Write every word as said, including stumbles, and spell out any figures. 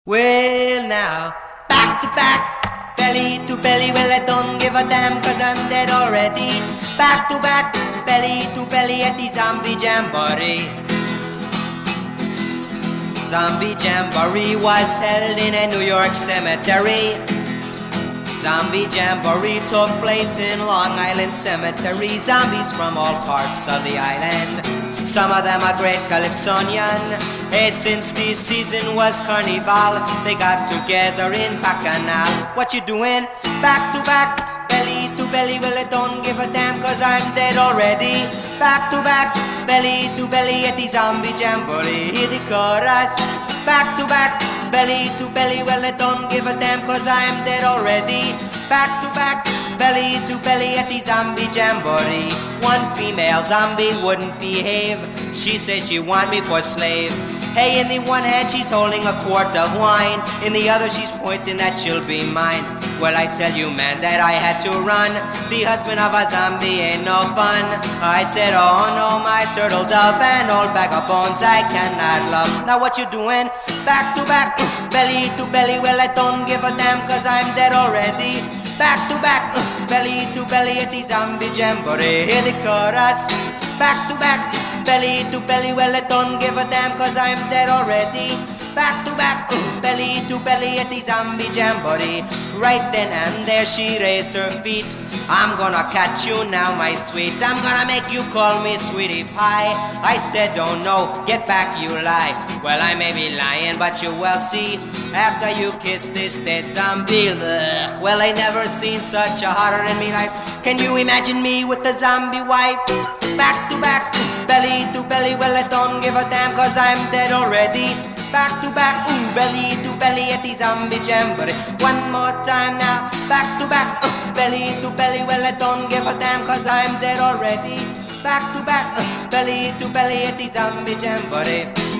Well now, back to back, belly to belly, well I don't give a damn cause I'm dead already. Back to back, belly to belly at the Zombie Jamboree. Zombie Jamboree was held in a New York cemetery. Zombie Jamboree took place in Long Island Cemetery. Zombies from all parts of the island, some of them are great calypsonian. Hey, since the season was carnival, they got together in Bacchanal. What you doing? Back to back, belly to belly, well I don't give a damn cause I'm dead already. Back to back, belly to belly at the Zombie Jamboree. Hear the chorus. Back to back, belly to belly, well I don't give a damn cause I'm dead already. Back to back, belly to belly at the Zombie Jamboree. One female zombie wouldn't behave. She says she want me for slave. Hey, in the one hand she's holding a quart of wine, in the other she's pointing that she'll be mine. Well, I tell you, man, that I had to run. The husband of a zombie ain't no fun. I said, oh no, my turtle dove, an old bag of bones I cannot love. Now what you doing? Back to back, uh, belly to belly, well I don't give a damn cause I'm dead already. Back to back, uh, belly to belly at the Zombie Jamboree. Hear the chorus. Back to back, belly to belly, well I don't give a damn cause I'm dead already. Back to back, uh, belly to belly at the Zombie Jamboree. Right then and there she raised her feet. I'm gonna catch you now, my sweet. I'm gonna make you call me sweetie pie. I said, don't know, get back, you lie. Well, I may be lying, but you will see. After you kiss this dead zombie, ugh, well, I never seen such a hotter in me life. Can you imagine me with the zombie wife? Back to back, belly to belly, well, I don't give a damn cause I'm dead already. Back to back, ooh, belly to belly at the Zombie Jamboree. One more time now, back to back, uh, belly to belly, well I don't give a damn cause I'm dead already. Back to back, uh, belly to belly at the Zombie Jamboree.